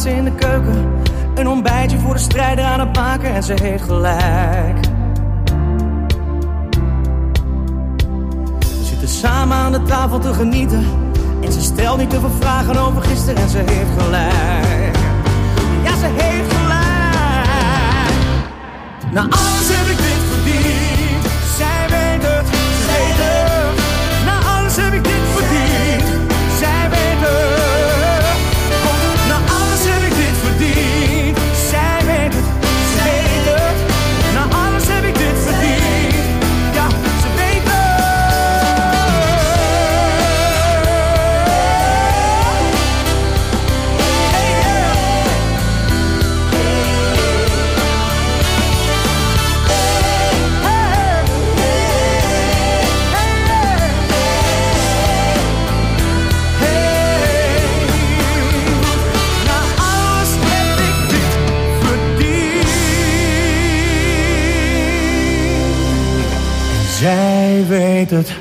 staat ze in de keuken, een ontbijtje voor de strijder aan het maken en ze heeft gelijk. We zitten samen aan de tafel te genieten en ze stelt niet te veel vragen over gisteren en ze heeft gelijk. Ja, ze heeft gelijk. Na alles heb ik dit verdiend. Zij weet het, ze weet het. Na alles heb ik dit verdiend. Zij weet het. Na alles heb ik dit verdiend. Zij weet het, ze weet het. Na alles heb ik dit verdiend. Ja, ze weet het. Zij weet het.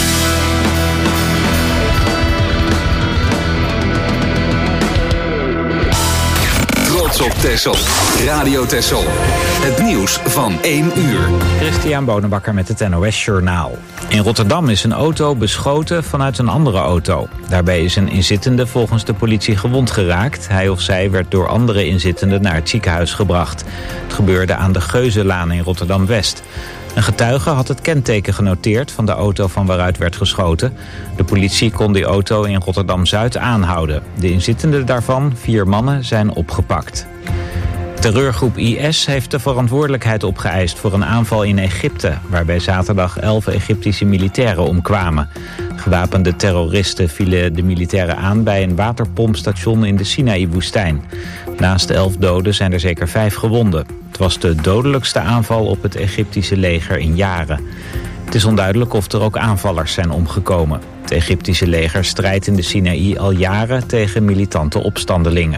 Trots op Texel. Radio Texel. Het nieuws van 1 uur. Christian Bonenbakker met het NOS Journaal. In Rotterdam is een auto beschoten vanuit een andere auto. Daarbij is een inzittende volgens de politie gewond geraakt. Hij of zij werd door andere inzittenden naar het ziekenhuis gebracht. Het gebeurde aan de Geuzenlaan in Rotterdam-West. Een getuige had het kenteken genoteerd van de auto van waaruit werd geschoten. De politie kon die auto in Rotterdam-Zuid aanhouden. De inzittenden daarvan, 4 mannen, zijn opgepakt. Terreurgroep IS heeft de verantwoordelijkheid opgeëist voor een aanval in Egypte, waarbij zaterdag 11 Egyptische militairen omkwamen. Gewapende terroristen vielen de militairen aan bij een waterpompstation in de Sinaï-woestijn. Naast de 11 doden zijn er zeker 5 gewonden. Het was de dodelijkste aanval op het Egyptische leger in jaren. Het is onduidelijk of er ook aanvallers zijn omgekomen. Het Egyptische leger strijdt in de Sinaï al jaren tegen militante opstandelingen.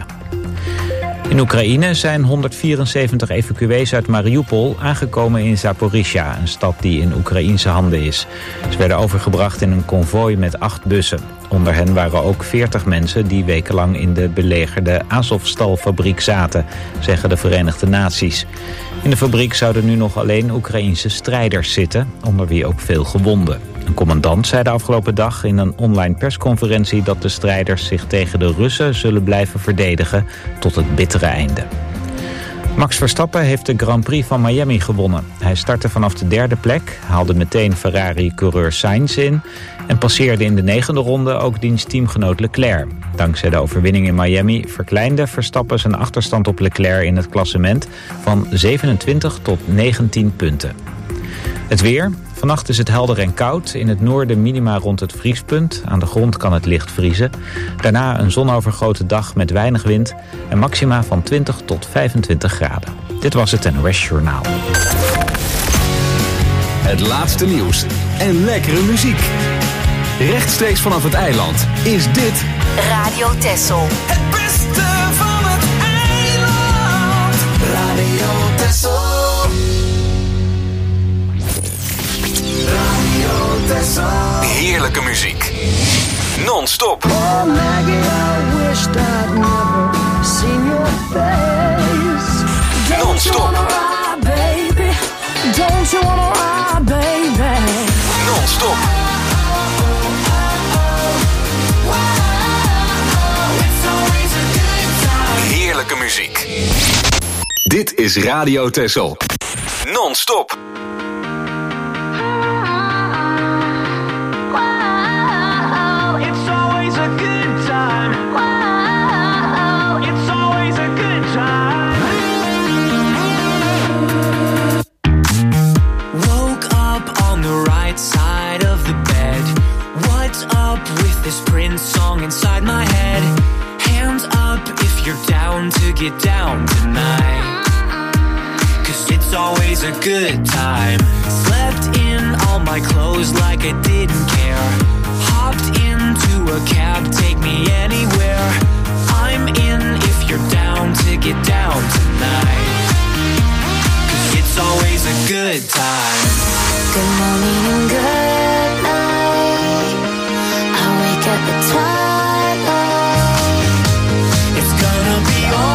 In Oekraïne zijn 174 evacuees uit Mariupol aangekomen in Zaporizhia, een stad die in Oekraïense handen is. Ze werden overgebracht in een konvooi met 8 bussen. Onder hen waren ook 40 mensen die wekenlang in de belegerde Azovstal-fabriek zaten, zeggen de Verenigde Naties. In de fabriek zouden nu nog alleen Oekraïense strijders zitten, onder wie ook veel gewonden. Een commandant zei de afgelopen dag in een online persconferentie dat de strijders zich tegen de Russen zullen blijven verdedigen tot het bittere einde. Max Verstappen heeft de Grand Prix van Miami gewonnen. Hij startte vanaf de 3e plek, haalde meteen Ferrari-coureur Sainz in en passeerde in de 9e ronde ook diens teamgenoot Leclerc. Dankzij de overwinning in Miami verkleinde Verstappen zijn achterstand op Leclerc in het klassement van 27 tot 19 punten. Het weer. Vannacht is het helder en koud. In het noorden minima rond het vriespunt. Aan de grond kan het licht vriezen. Daarna een zonovergoten dag met weinig wind. En maxima van 20 tot 25 graden. Dit was het NOS Journaal. Het laatste nieuws en lekkere muziek. Rechtstreeks vanaf het eiland is dit Radio Texel. Het beste van het eiland. Radio Texel. heerlijke muziek. Non-stop. Oh Maggie, I wished I'd never seen your face. Non-stop. Baby, don't you wanna ride, baby? Non-stop. Heerlijke muziek. Dit is Radio Texel. Non-stop. This Prince song inside my head. Hands up if you're down to get down tonight. 'Cause it's always a good time. Slept in all my clothes like I didn't care. Hopped into a cab, take me anywhere. I'm in if you're down to get down tonight. 'Cause it's always a good time. Good morning and good night. At the twilight, it's gonna be all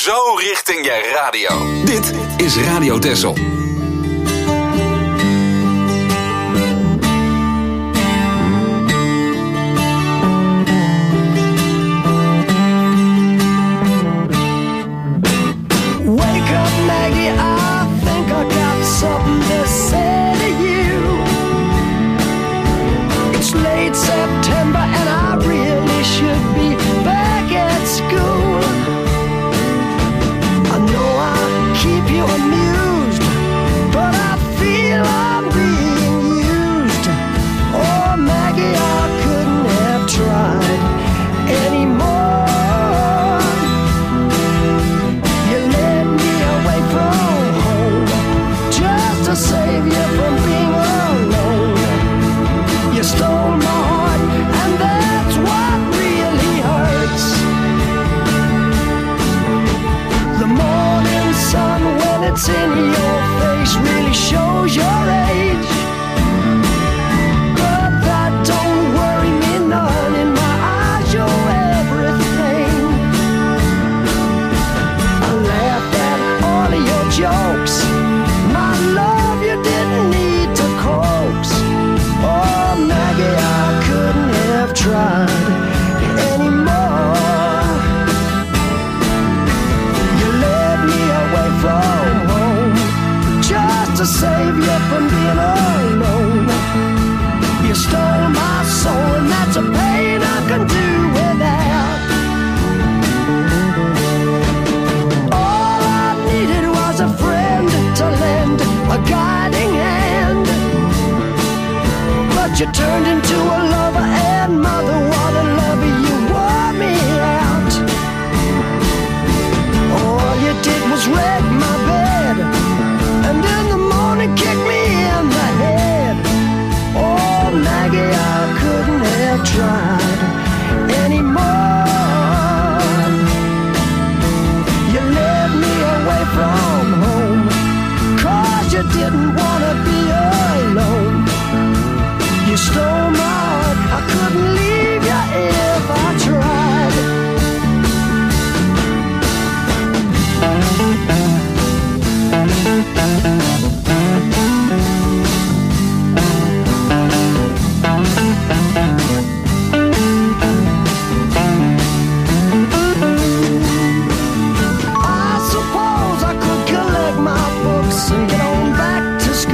Zo richting je radio. Dit is Radio Texel. Wake up, Maggie, I think I got something to say to you. It's late September and I really should be back at school. I know I keep you amused, but I feel I'm being used. Oh, Maggie, I couldn't have tried anymore. To save you from being alone. You stole my heart, and that's what really hurts. The morning sun, when it's in your face, really shows your age. But that don't worry me none. In my eyes, you're everything. I laughed at all of your jokes. My love, you didn't need to coax. Oh, Maggie, I couldn't have tried anymore. You led me away from home just to save you from being alone. You stole my soul, and that's a pain I can do without. All I needed was a friend to lend a guiding hand, but you turned into a lover and mother. What a lover, you wore me out. All you did was wreck my bed, and in the morning kick me in the head. Oh, Maggie, I couldn't have tried anymore. You led me away from home, 'cause you didn't wanna be alone. You stole my heart, I couldn't leave you if I tried. I suppose I could collect my books and get on back to school.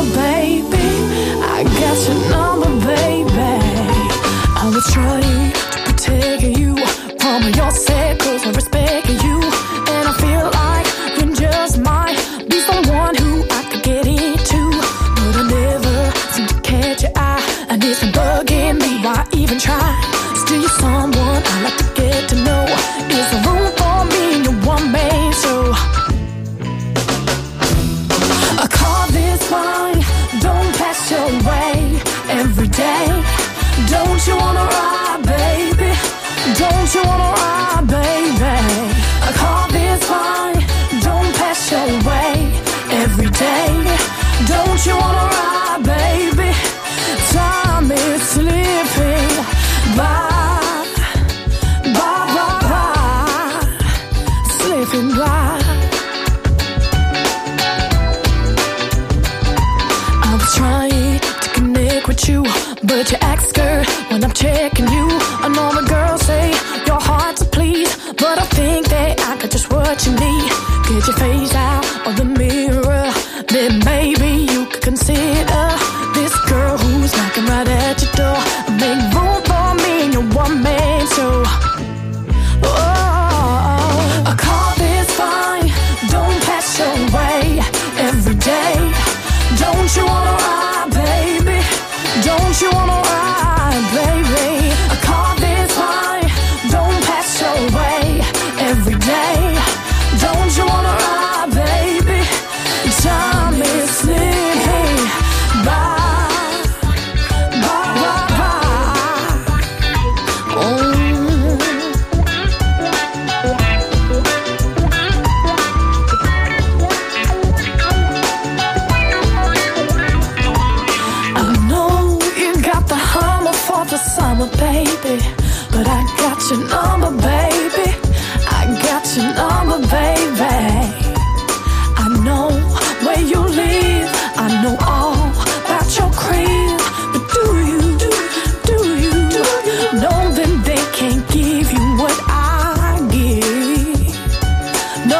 number, baby. I got your number, baby. I was trying to protect you from yourself, 'cause I respect you, and I feel like you just might be someone who I could get into, but I never seem to catch your eye, and it's bugging me. Why even try? Still, you're someone I like to get to know. Is there room for me in your one man show? A car this fine, don't pass your way every day. Don't you wanna ride, baby? Don't you wanna ride, baby? A car this fine, don't pass your way every day. Don't you wanna ride, baby? Time is slipping by, slipping by. I was trying to connect with you, but you act scared when I'm checking you. I know the girls say your heart's a please, but I think that I got just what you need. Get your face out of the mirror, then maybe you could consider this girl who's knocking right at your door. Make room for me in your one man show. Oh, a car this fine, don't pass your way every day. Don't you wanna ride, baby? Don't you wanna ride, baby? A car this fine, don't pass your way every day. Don't you wanna ride, baby? Time is slipping by. Summer, baby, but I got your number, baby. I got your number, baby. I know where you live, I know all about your crib, but do you know that they can't give you what I give? No.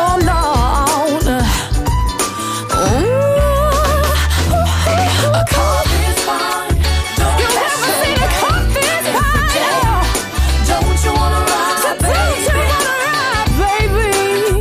A car is fine. You never seen a car this fine. Don't you wanna ride, baby?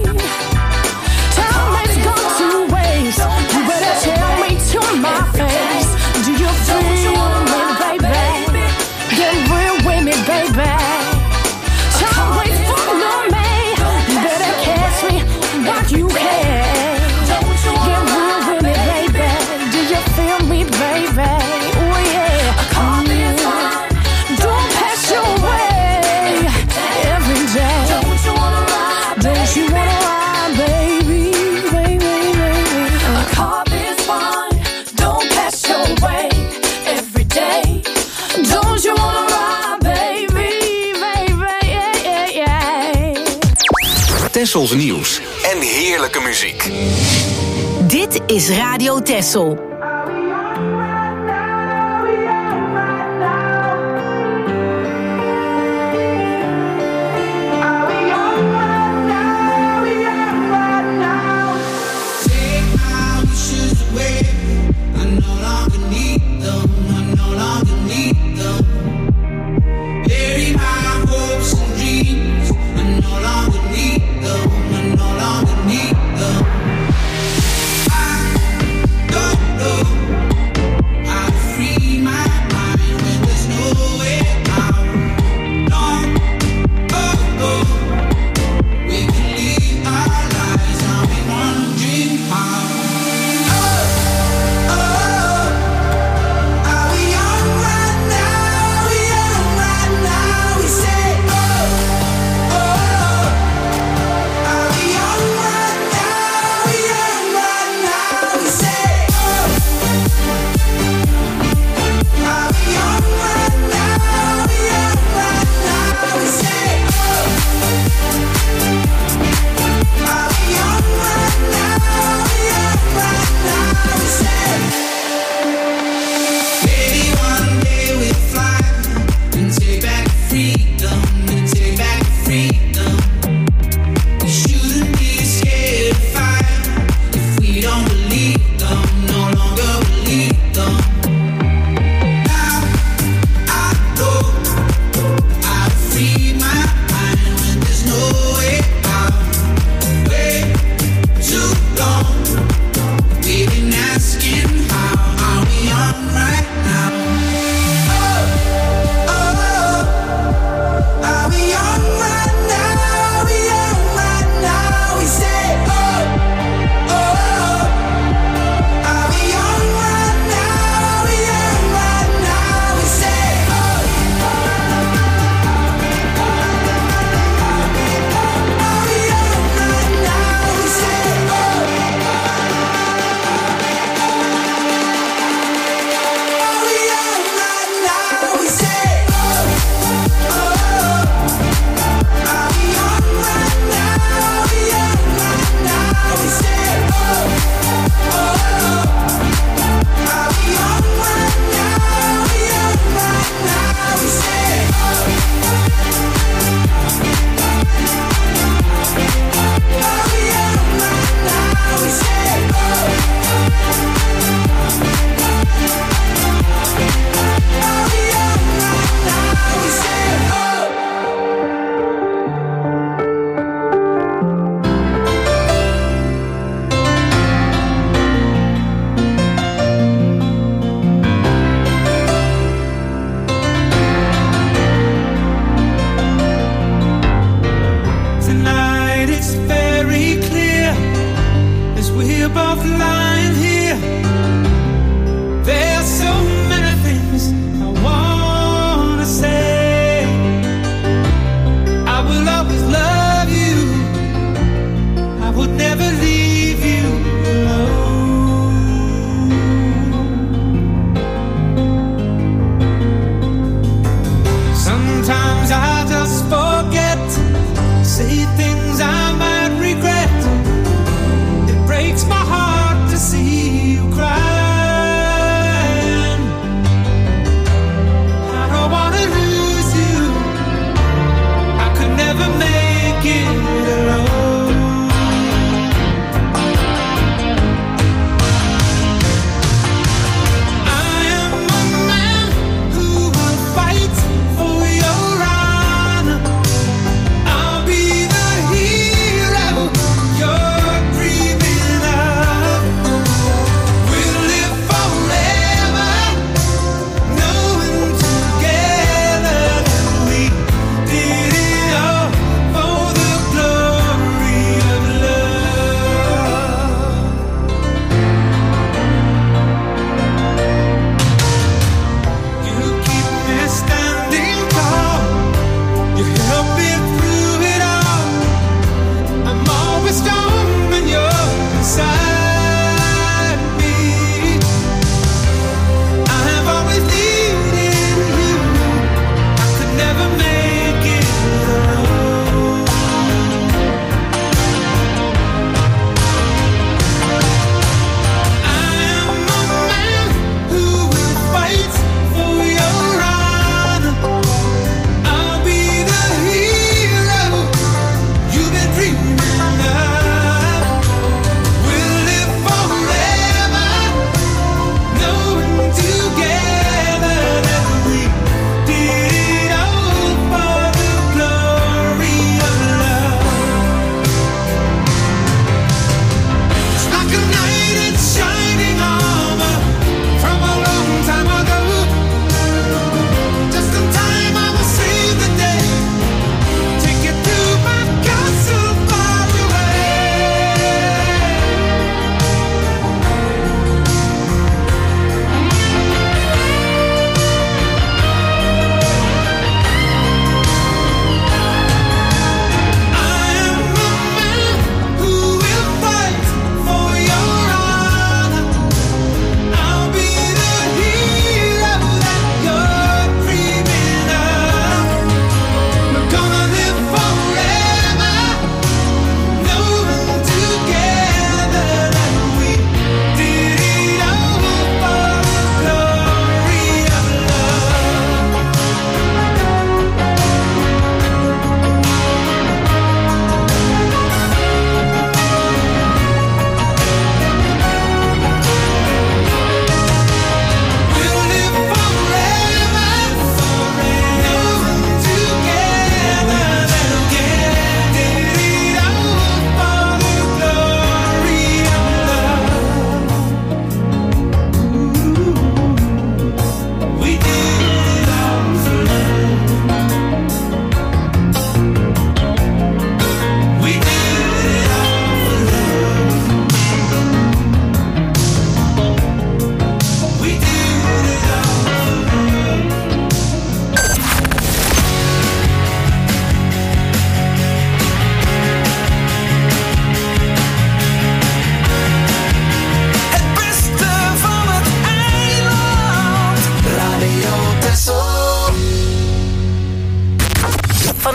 Time has gone to waste. You better tell me to my face. Do you feel me, baby? Get real with me, baby. Time waits for no man. You better catch me while you can. Get real with me, baby. Do you feel me, baby? Oh yeah. A car is fine. Don't pass your way every day. Don't you wanna ride, baby? A car is fine. Don't pass your way every day. Don't you wanna ride, baby? Yeah. Tessels nieuws en heerlijke muziek. Dit is Radio Tessel. don't believe them, no longer believe.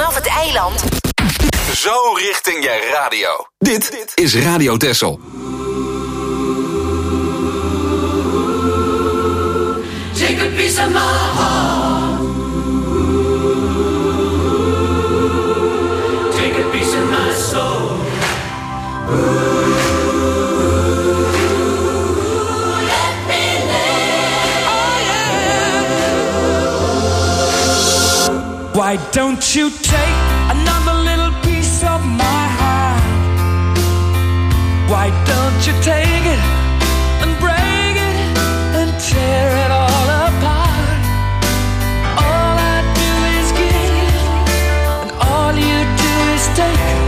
vanaf het eiland. Zo richting je radio. Dit is Radio Texel. Take a piece of my heart. Take a piece of my soul. Let me live. Oh yeah. Why don't you take another little piece of my heart? Why don't you take it and break it and tear it all apart? All I do is give, and all you do is take.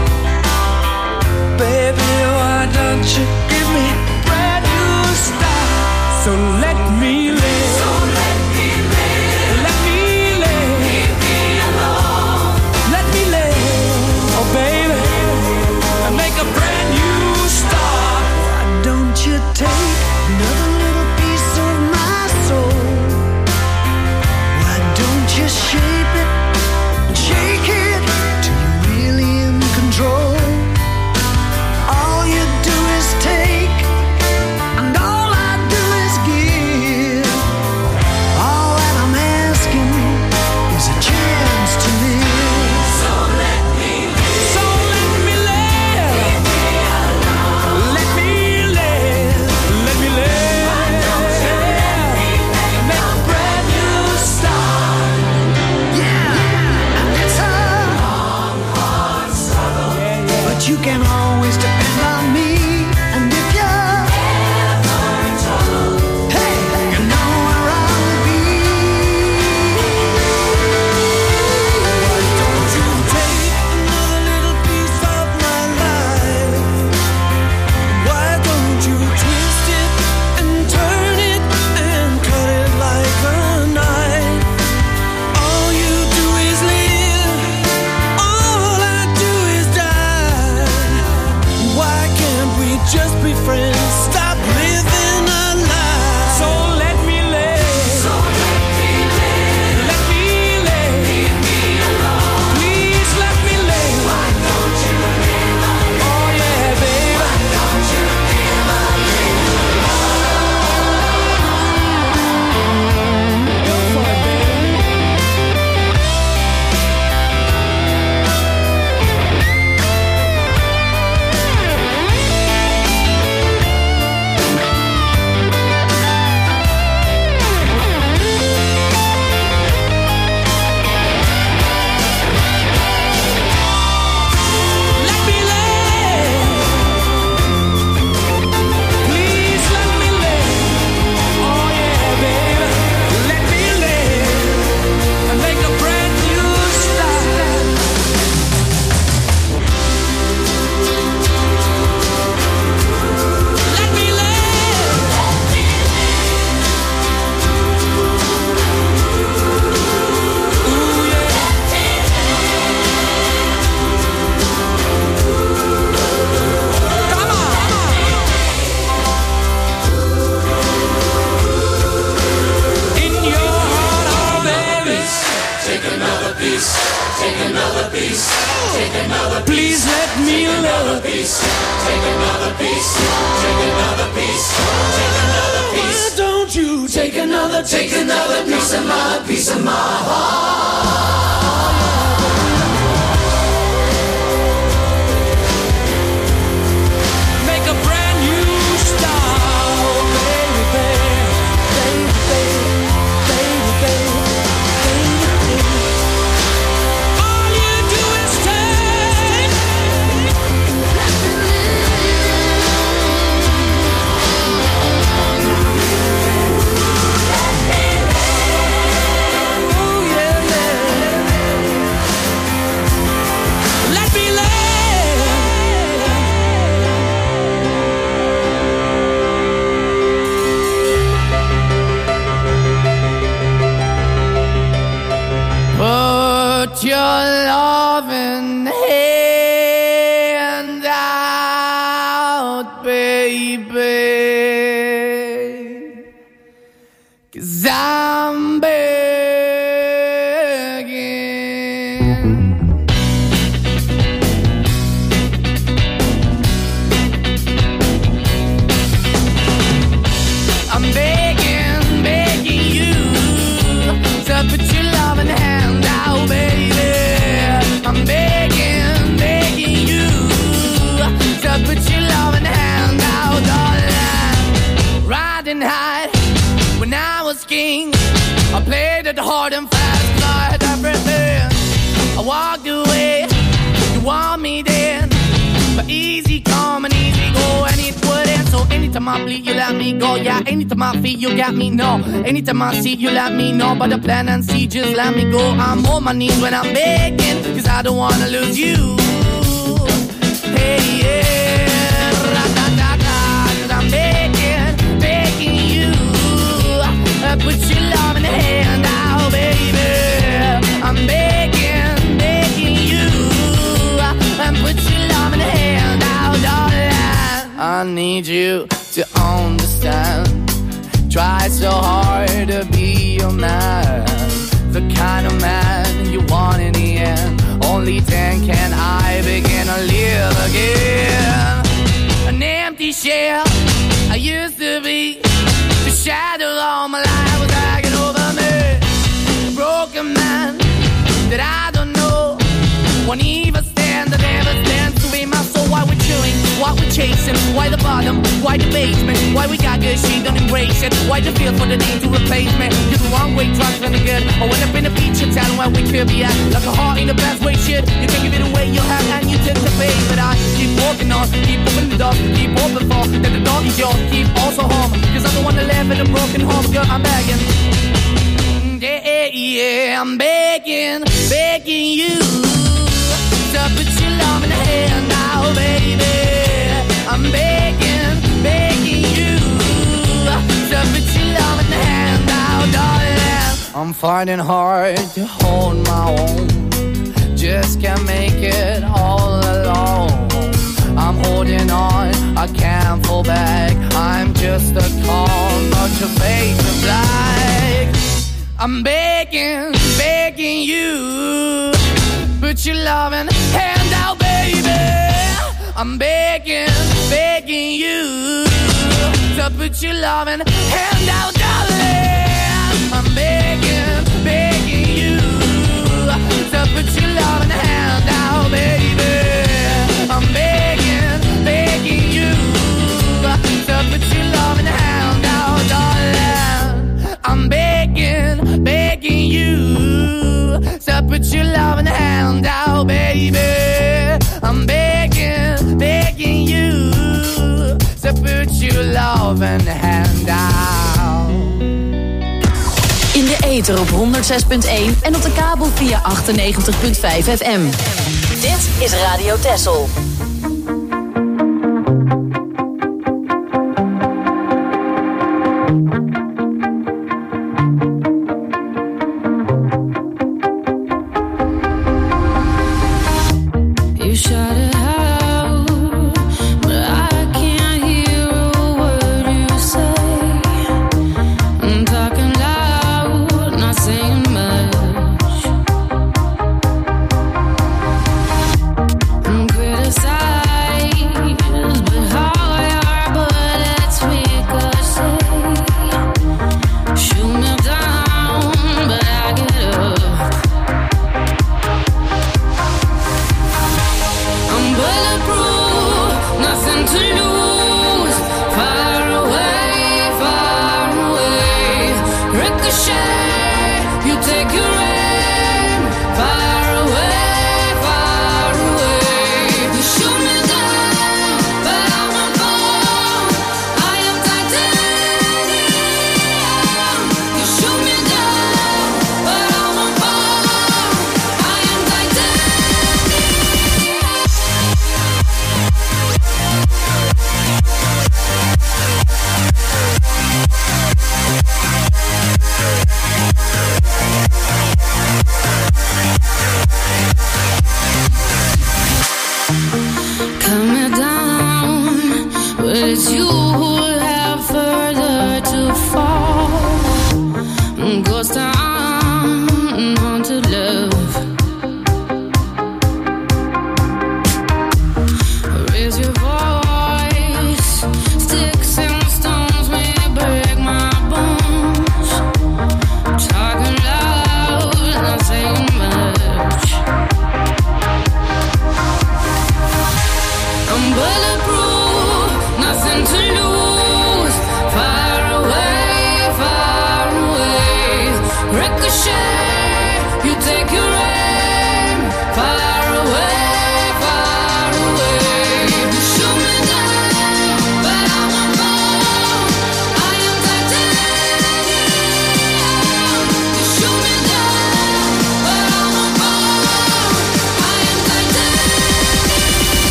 Baby, why don't you give me a brand new start? So let me live. So let me live. Let me live. Leave me alone. Let me live. Oh, baby, and make a brand new start. Why don't you take another little piece of my soul? Why don't you shape it and shake it till you're really in control? All you do is take, and all I do is give. All that I'm asking is a chance to live. So let me live. So let me live. Leave me alone. Let me live. Let me live. Why don't you let me make a brand new start? Yeah, and it's a long, hard struggle. But you can always depend on me. And if you're ever in trouble, hey, you know where I'll be. Why don't you take another little piece of my life? Why don't you twist it and turn it and cut it like a knife? All you do is live, all I do is die. Why can't we just be friends? Stop living a lie. So let me live. So let me live. Let me live. Leave me alone. Please let me live. Why don't you live alone? Oh yeah, baby. Why don't you live alone? Go for it, baby. Let me live. Please let me live. Oh yeah, baby. Let me live and make a brand new start. Let me live. Ooh yeah. Come on. In your heart, oh baby. Take another piece. Take another piece. Take another Please let me live. piece. Take another piece. Take another piece. Take another piece. Why don't you Take another piece of my heart. make a brand new start, baby, baby, baby, baby, baby, baby. All you do is take. Oh yeah, yeah. Let me live. Put your loving hand out, baby, 'cause I'm begging. I played it hard and fast, 'cause I had everything. I walked away, you want me then, but easy come and easy go, and it wouldn't. So anytime I bleed, you let me go. Yeah, anytime I feel, you got me, no. Anytime I see, you let me know. But the plan and see, just let me go. I'm on my knees when I'm begging, 'cause I don't wanna lose you. Hey, yeah, ra-da-da-da, 'cause I'm begging, begging you. Put your love in the hand now, baby. I'm begging, begging you. Put your love in the hand now, darling. I need you to understand. Try so hard to be your man, the kind of man you want in the end. Only then can I begin to live again. An empty shell I used to be, the shadow all my life was dragging over me. A broken man that I don't know, won't even stand, that never stands to be my soul. Why we're chewing, why we're chasing, why the bottom, why the basement, why we got good, she don't embrace it, why the feel for the need to replace me. You're the wrong way, trying to the good. I went up in the feature town where we could be at, like a heart in the best way, shit. You can give it away, you have, and you take the bait. But I keep walking on, keep opening the door, keep open for, that the door is yours, keep also home, 'cause I'm the one that live in a broken home, girl, I'm begging. Yeah, yeah, I'm begging, begging you. So put your love in the hand now, baby. I'm begging, begging you. So put your love in the hand now, darling. I'm finding hard to hold my own, just can't make it all alone. I'm holding on, I can't fall back. I'm just a call, not your face of black. I'm begging, begging you. Put your loving hand out, baby. I'm begging, begging you. So put your loving hand out, darling. I'm begging, begging you. So put your loving hand out, baby. I'm begging, begging you. So put your loving hand out, darling. I'm begging, begging you. So put your loving hand out, baby. I'm begging, begging you. So put your loving hand out. In de ether op 106.1 en op de kabel via 98.5 FM. Dit is Radio Texel.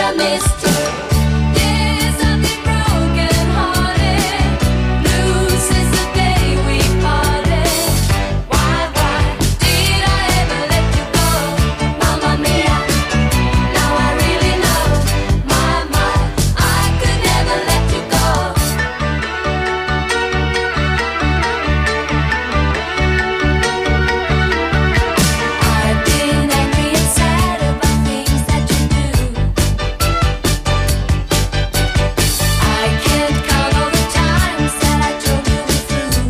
I missed you. Yes, I've been broken hearted, blue since the day we parted. Why did I ever let you go? Mamma mia, now I really know. My, I could never let you go. I've been angry and sad about things that you do. I can't count all the times that I told you we're through.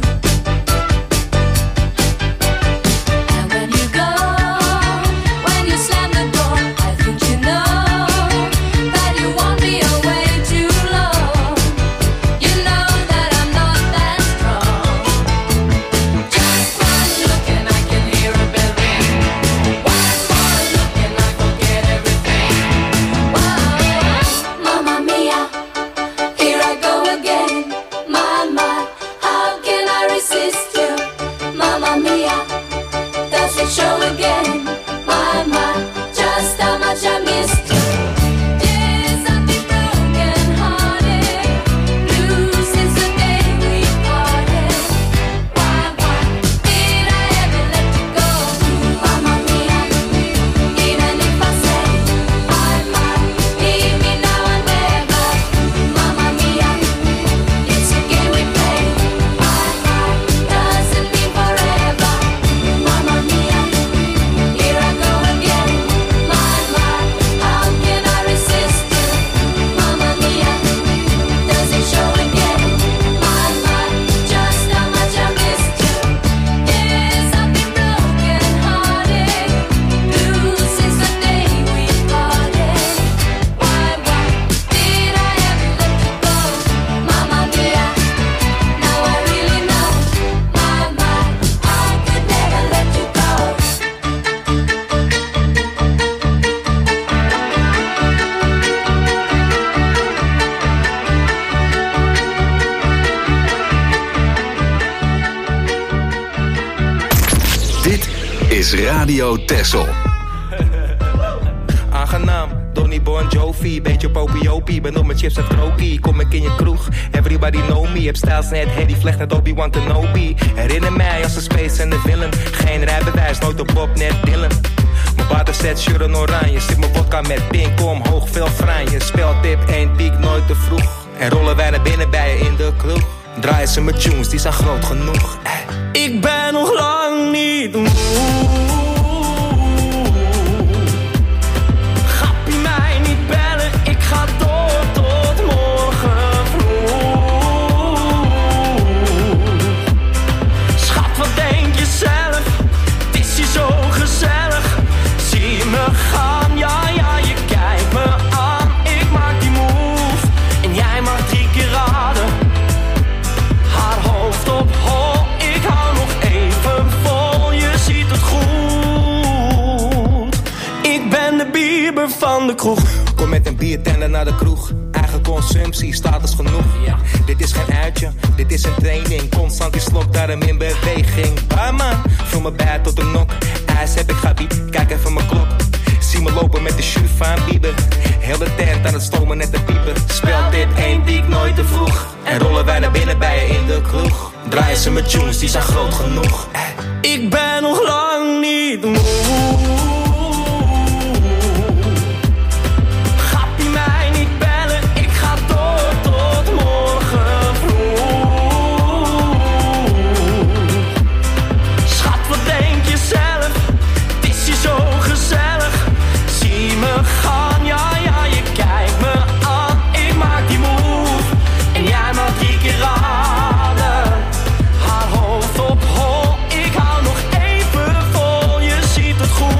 And when you go, when you slam the door, I think you know that you won't be away too long. You know that I'm not that strong. Just one look and I can hear a bell ring. One more look and I forget everything. Whoa, Mamma mia, here I go again. My, how can I resist you? Mamma mia, does it show again? My, just how much I missed you. Yes, I've been broken hearted, blue since the day we parted. Why did I ever let you go? Mamma mia, even if I say I might leave me now and never. Mamma mia, it's a game we play. Doesn't mean forever. Mamma mia, here I go again. My, how can I resist you? Mamma mia, does it show again? My, just how much I missed you. Yes, I've been broken hearted, blue since the day we parted. Why did I ever let you go? Mamma mia, now I really know. My, I could never let you go. Dit is Radio Texel. Aangenaam, Donny Bon Jovi, beetje popiopie, ben op mijn chips en krokie. Kom ik in je kroeg, everybody know me. Heb stijls net Hedy Vlecht, net Obi-Wan Kenobi. Herinner mij als een space en de villain. Geen rijbewijs, nooit op Bob, net Dylan. Mijn waterset, shirt en oranje. Zit mijn vodka met pink omhoog, veel franje. Speltip, 1 piek, nooit te vroeg. En rollen wij naar binnen bij je in de kroeg. Draaien ze mijn tunes, die zijn groot genoeg. Ik ben nog lang niet moe. Gappie mij niet bellen, ik ga door tot morgen vroeg. Schat, wat denk je zelf? Het is hier zo gezellig. Zie me gaan, ja, je kijkt me aan. Ik maak die move en jij mag 3 keer raden. Haar hoofd op hol, ik hou nog even vol, je ziet het goed. Ik ben de Bieber van de kroeg. Kom met een biertender naar de kroeg. Eigen consumptie, status genoeg. Ja. Dit is geen uitje, dit is een training. Constant die slok, daarom in beweging. Barman, vul me bij tot de nok. IJs heb ik gabi, kijk even mijn klok. Zie me lopen met de shoe van Bieber. Heel de tent aan het stomen net de pieper. Speelt dit 1 piek, nooit te vroeg. En rollen wij naar binnen bij je in de kroeg. Draaien ze met tunes, die zijn groot genoeg. Ik ben nog lang niet moe. Gappie mij niet bellen, ik ga door tot morgen vroeg. Schat, wat denk je zelf? Het is hier zo gezellig. Zie me gaan, ja, je kijkt me aan. Ik maak die move en jij mag 3 keer raden. Haar hoofd op hol, ik hou nog even vol, je ziet het goed.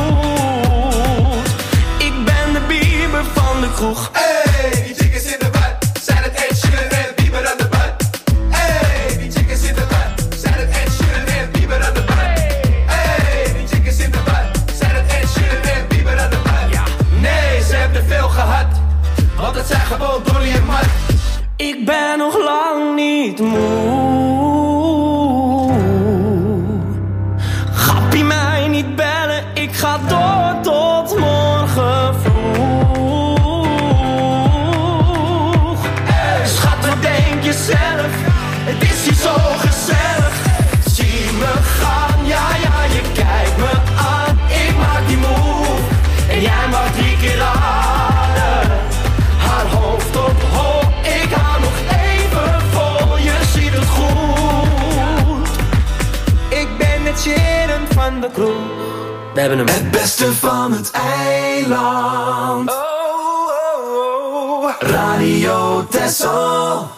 Ik ben de Bieber van de kroeg. Hey, die chicks in de bad, zijn het Ed Sheeran en Bieber aan de bad. Hey, die chicks in de bad, zijn het Ed Sheeran en Bieber aan de bad. Hey, die chicks in de bad, zijn het Ed Sheeran en Bieber aan de bad. Ja. Nee, ze hebben er veel gehad, want het zijn gewoon Dolly en Mart. Ik ben nog lang niet moe. Gappie mij niet bellen, ik ga door tot morgen vroeg. in het chillen van de kroeg. We hebben hem. Het beste van het eiland. Oh, oh, oh. Radio Texel.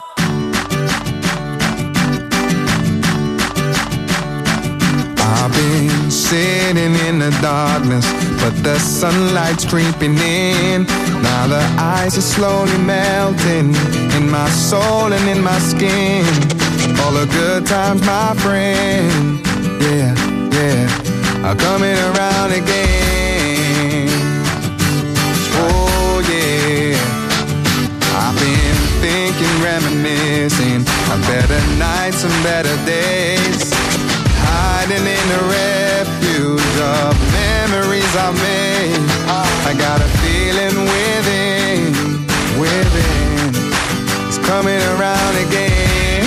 I've been sitting in the darkness, but the sunlight's creeping in. Now the ice is slowly melting in my soul and in my skin. All the good times, my friend, yeah, yeah, are coming around again. Oh yeah, I've been thinking, reminiscing of better nights and better days. Hiding in the refuge of memories I've made. I got a feeling within, it's coming around again.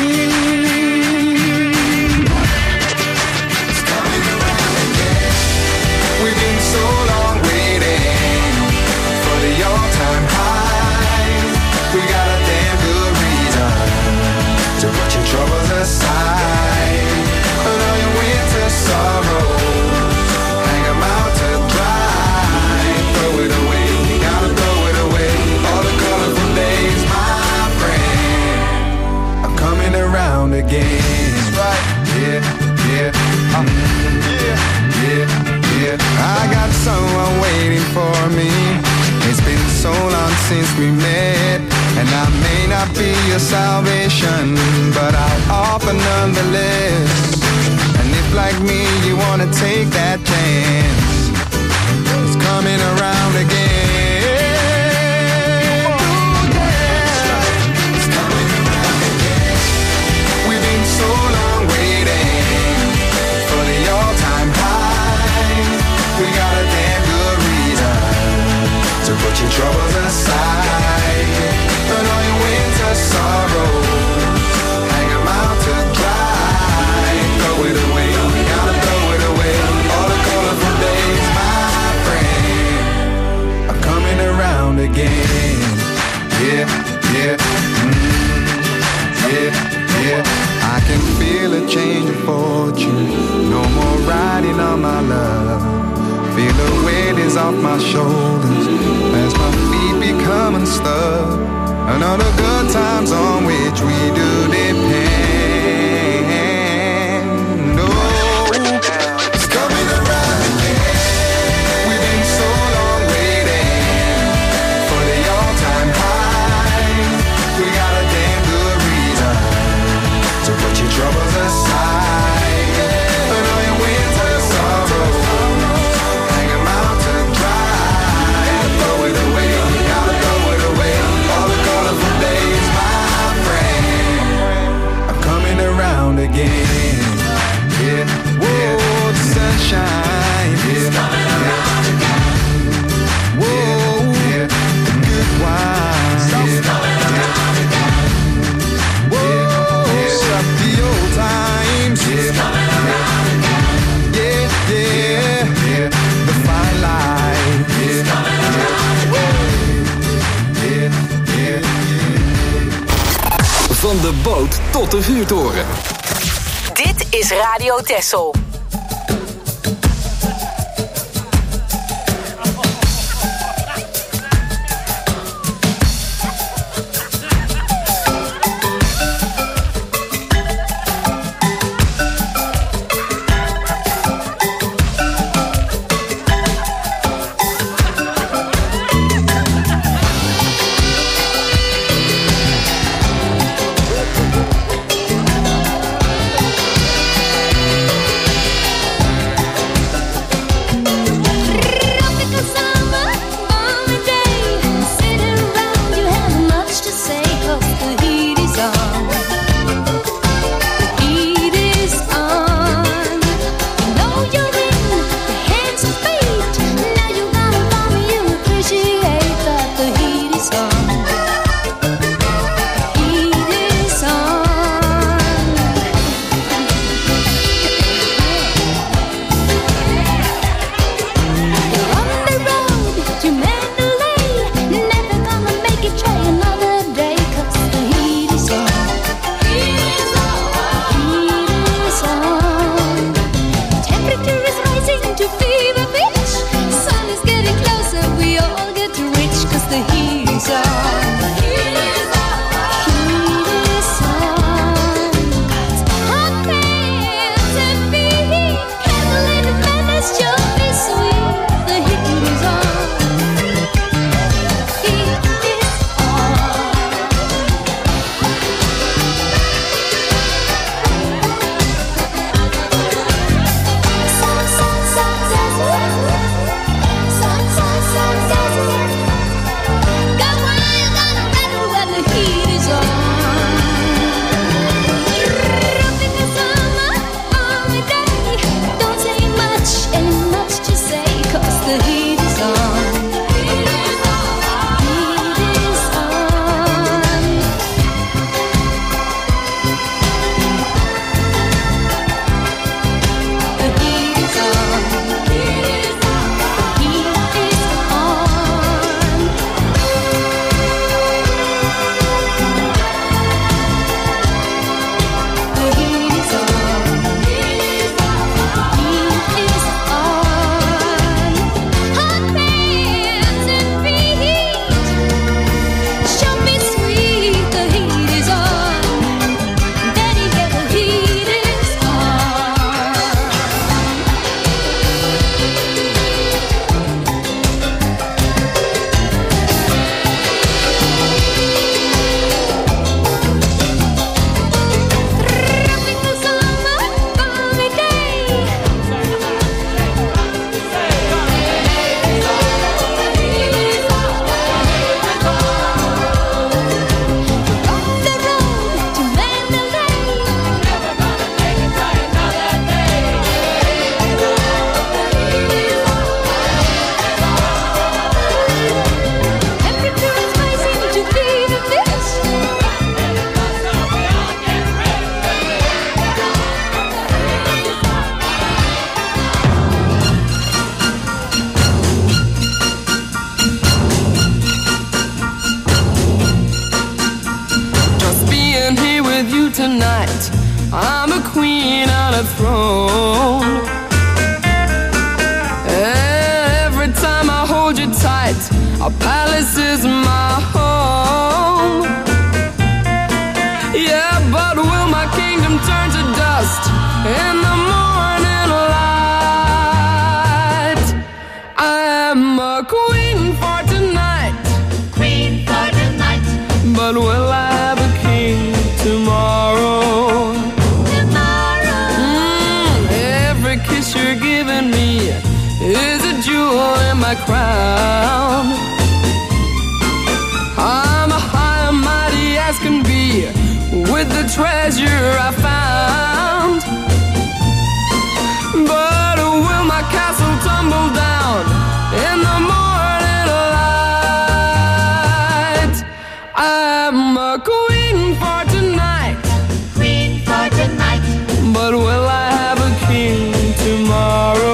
It's coming around again. We've been so long waiting for the all-time high. We got a damn good reason to put your troubles aside. And all your winter sorrows, hang 'em out to dry. Throw it away, you gotta throw it away. All the colorful days, my friend, are coming around again. Right, yeah, yeah, yeah, yeah, yeah. I got someone waiting for me. It's been so long since we met, and I may not be your salvation, but I'll offer nonetheless. And if like me you wanna take that chance, it's coming around again. Ooh, yeah. It's coming around again. We've been so long waiting for the all-time high. We got a damn good reason to put your troubles aside. And all your winter sorrows, hang 'em out to dry. Throw it away, you gotta throw it away. All the colorful days, my friend, are coming around again. Yeah, yeah, yeah, yeah. I can feel a change of fortune. No more riding on my love. Feel the weight is off my shoulders as my feet become unstuck. And all the good times on which we do depend. Oh, it's coming around again. We've been so long waiting for the all-time high. We got a damn good reason to put your troubles aside. And all your winter sorrows, hang 'em out to dry. Throw it away, you gotta throw it away. All the colorful days, my friend, are coming around again. Yeah, yeah. Whoa, the sunshine, yeah, it's coming around again. Whoa, yeah, the good wine, yeah, it's coming around again. Whoa, yeah, up the old times, yeah, it's coming around again. Yeah, yeah, yeah, the fine line, yeah, it's coming around again. Yeah, yeah, yeah. Van de boot tot de vuurtoren. Dit is Radio Texel. throne. Every time I hold you tight, our palace is my home. Yeah, but will my kingdom turn to dust in the morning light? I am a queen for tonight, Queen for tonight, but will I have a king tomorrow? Every kiss you're giving me is a jewel in my crown. I'm a high and mighty as can be with the treasure I found. But will my castle tumble down in the morning light? I'm a queen for tonight, Queen for tonight, but will I have a king tomorrow?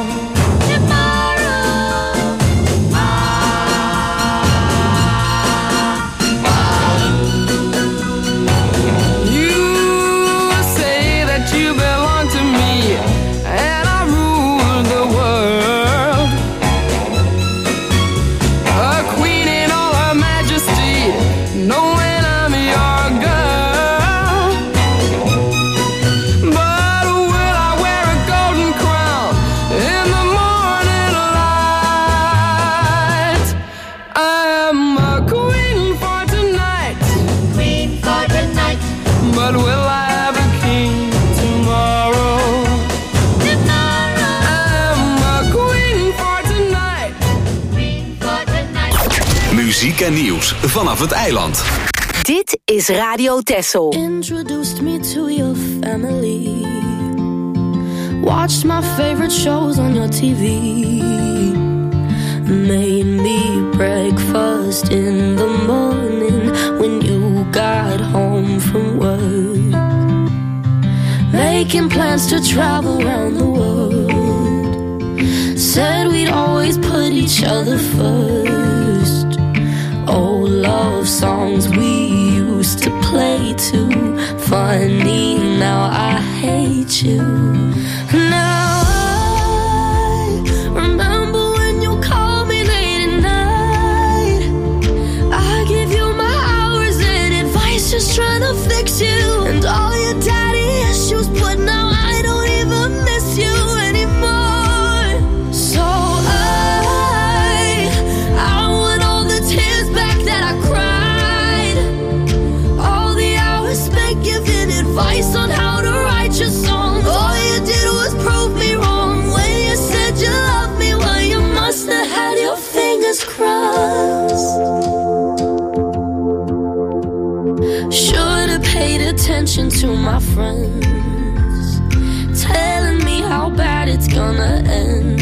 Muziek en nieuws vanaf het eiland. Dit is Radio Texel. Introduced me to your family. Watched my favorite shows on your TV. Made me breakfast in the morning when you got home from work. Making plans to travel around the world. Said we'd always put each other first. Old love songs we used to play too. Funny, now I hate you. Now I remember when you called me late at night. I give you my hours and advice, just trying to fix you. And all your daddy issues, but now I don't even miss you anymore. So I want all the tears back that I cried. All the hours spent giving advice on how to write your songs. All you did was prove me wrong when you said you loved me. Well, you must have had your fingers crossed. Should have paid attention to my friends, telling me how bad it's gonna end.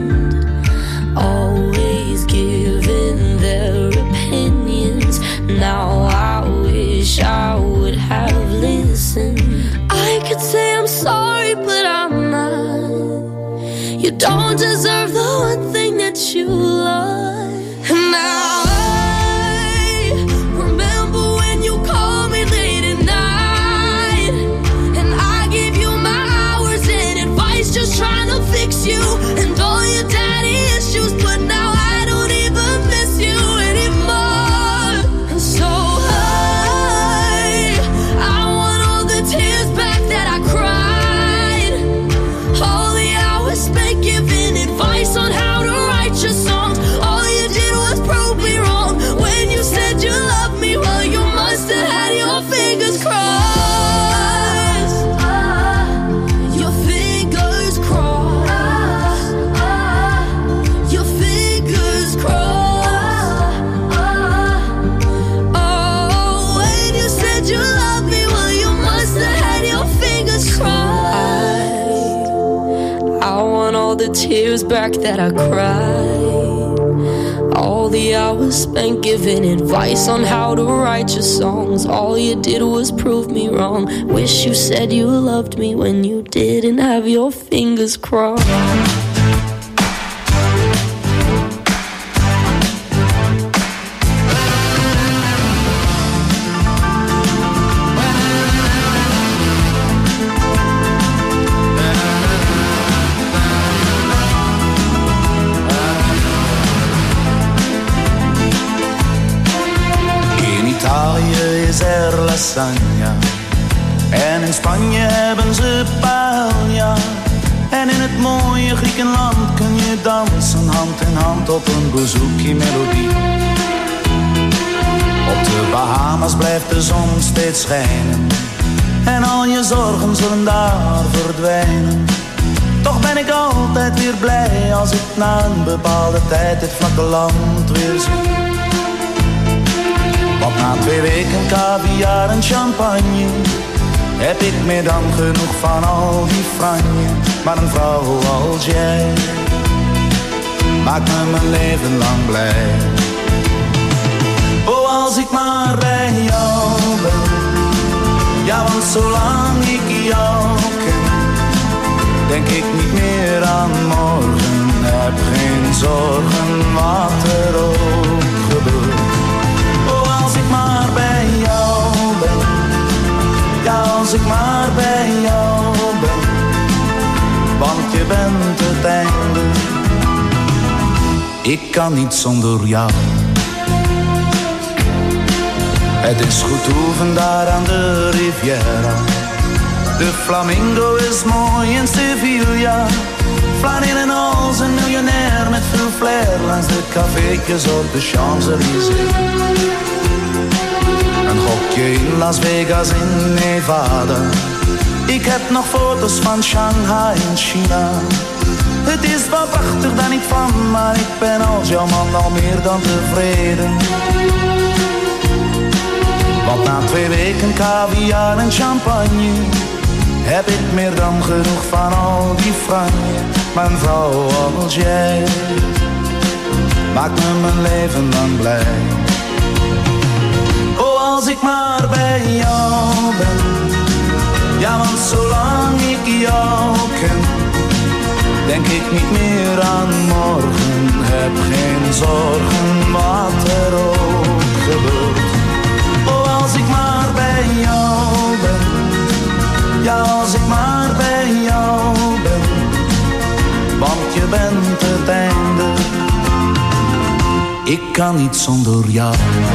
Always giving their opinions. Now I wish I would have listened. I could say I'm sorry, but I'm not. You don't deserve the one thing that you love. And now I remember when you called me late at night, and I gave you my hours and advice, just trying to fix you. And all your daddy issues, but now I don't even miss you anymore. And so I want all the tears back that I cried. All the hours spent giving advice on how to write your songs. All you did was prove me wrong when you said you loved me. Well, you must have had your fingers crossed. Your fingers crossed. Your fingers crossed. Oh, when you said you loved me, well, you must have had your fingers crossed. I want all the tears back that I cried. All the hours spent giving advice on how to write your songs. All you did was prove me wrong. Wish you said you loved me when you didn't have your fingers crossed. lasagne. En in Spanje hebben ze paella. En in het mooie Griekenland kun je dansen hand in hand op een bouzouki-melodie. Op de Bahamas blijft de zon steeds schijnen. En al je zorgen zullen daar verdwijnen. Toch ben ik altijd weer blij als ik na een bepaalde tijd dit vlakke land weer zie. Want na 2 weken caviar en champagne heb ik meer dan genoeg van al die franje. Maar een vrouw als jij maakt me mijn leven lang blij. Oh, als ik maar bij jou ben. Ja, want zolang ik jou ken, denk ik niet meer aan morgen. Heb geen zorgen wat er ook gebeurt. Oh, als ik maar bij jou ben. Ja, als ik maar bij jou ben. Want je bent het einde. Ik kan niet zonder jou. Het is goed oefen daar aan de Riviera. De flamingo is mooi in Sevilla. Flaneren en als een miljonair met veel flair langs de caféetjes op de Champs-Élysées. Een gokje in Las Vegas in Nevada. Ik heb nog foto's van Shanghai in China. Het is wat prachtig daar niet van, maar ik ben als jouw man al meer dan tevreden. Want na 2 weken caviar en champagne heb ik meer dan genoeg van al die franje. Maar een vrouw als jij maakt me mijn leven lang blij. Oh, als ik maar bij jou ben. Ja, want zolang ik jou ken, denk ik niet meer aan morgen. Heb geen zorgen wat er ook gebeurt. Oh, als ik maar bij jou ben. Ja, als ik maar bij jou ben. Want je bent het einde. Ik kan niet zonder jou.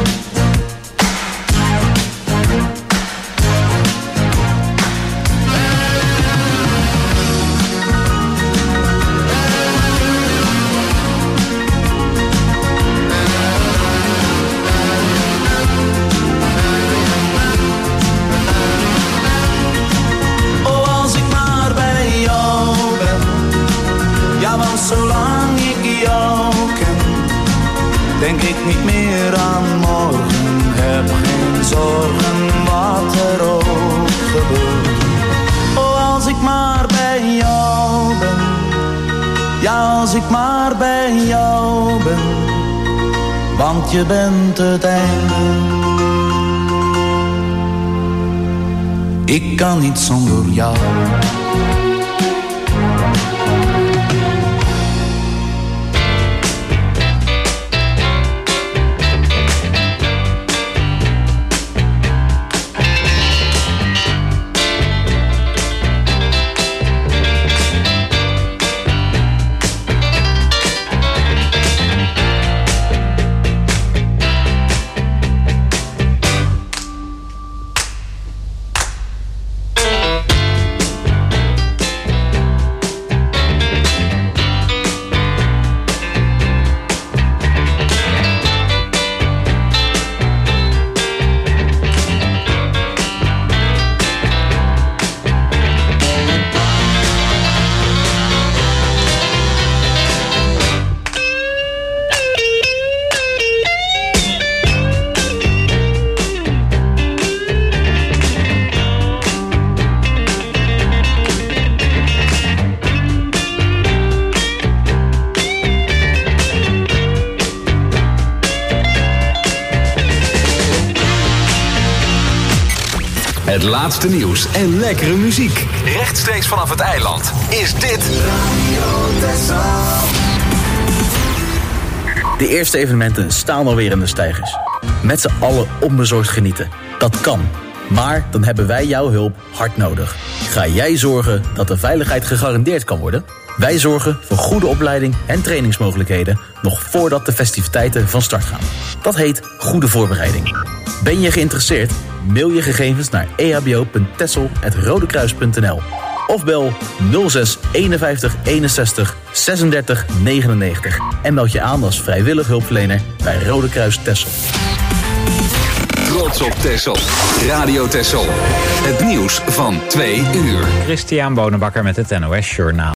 Zolang ik jou ken, denk ik niet meer aan morgen. Heb geen zorgen wat er ook gebeurt. Oh, als ik maar bij jou ben. Ja, als ik maar bij jou ben. Want je bent het einde. Ik kan niet zonder jou. Het laatste nieuws en lekkere muziek. Rechtstreeks vanaf het eiland is dit De eerste evenementen staan alweer in de steigers. Met z'n allen onbezorgd genieten. Dat kan. Maar dan hebben wij jouw hulp hard nodig. Ga jij zorgen dat de veiligheid gegarandeerd kan worden? Wij zorgen voor goede opleiding en trainingsmogelijkheden nog voordat de festiviteiten van start gaan. Dat heet goede voorbereiding. Ben je geïnteresseerd? Mail je gegevens naar ehbo.tessel@rodekruis.nl of bel 06 51 61 36 99 en meld je aan als vrijwillig hulpverlener bij Rode Kruis Texel. Trots op Texel. Radio Texel. Het nieuws van 2 uur. Christian Bonenbakker met het NOS Journaal.